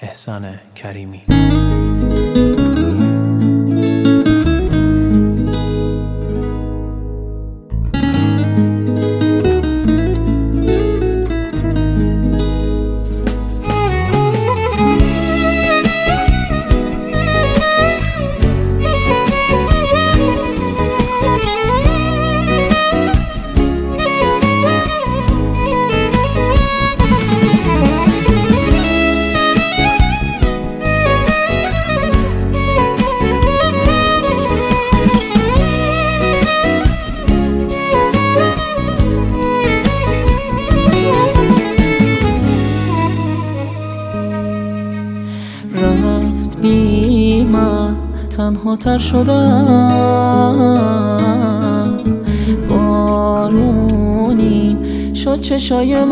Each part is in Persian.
احسان کریمی. رفت بی من تنها تر شدم، بارونی شد چشای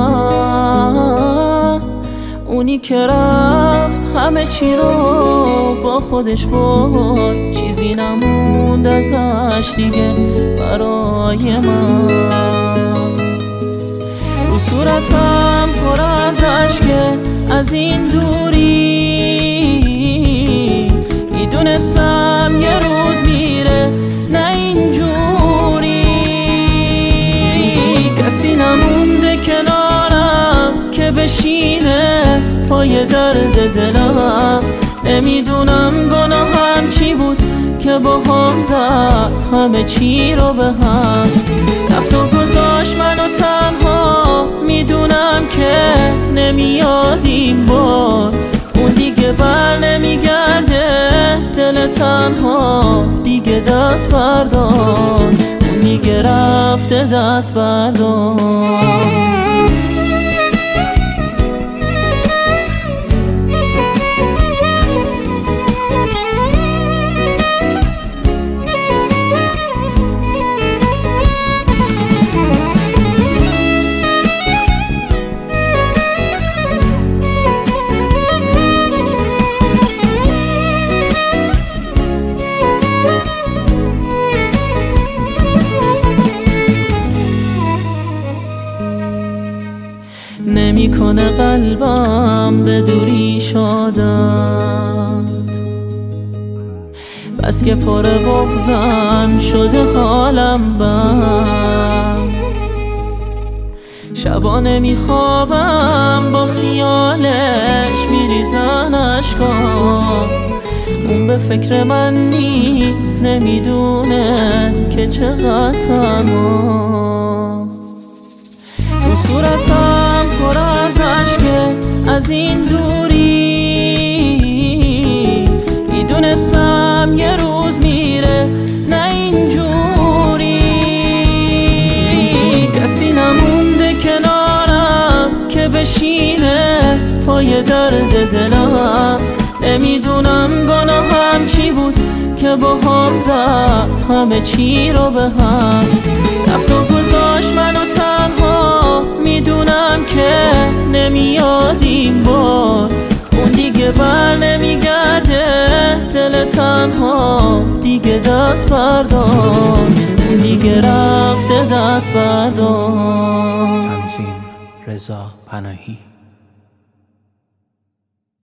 من. اونی که رفت همه چی رو با خودش برد، چیزی نموند ازش دیگه برای من. رو صورتم پر از اشکه از این دوری، میدونستم یه روز میره نه اینجوری. کسی نمونده کنارم که بشینه پای درد دلم. نمیدونم گناهم چی بود که با هم زد همه چی رو به هم. رفت و گذاشت منو تنها، میدونم که نمیاد این بار. اون دیگه بر نمیگرده، دل تنها دیگه دست بردار. اون دیگه رفته دست بردار. نمیکنه قلبم به دوری شادت، بس که پر بغضم شده حالم بد. شبا نمیخوابم با خیالش میریزن اشکام. اون به فکر من نیست، نمیدونه که چقدر تنها. رو صورتم پر از اشکه از این دوری، میدونستم یه روز میره نه اینجوری. کسی نمونده کنارم که بشینه پای درد دلم. نمیدونم گناهم چی بود که با هم زد همه چی رو به هم. رفت و گذاشت منو تنها، میدونم که نمیاد این بار. اون دیگه بر نمیگرده، دل تنها دیگه دست بردار. اون دیگه رفته دست بردار. تنظیم رضا پناهی.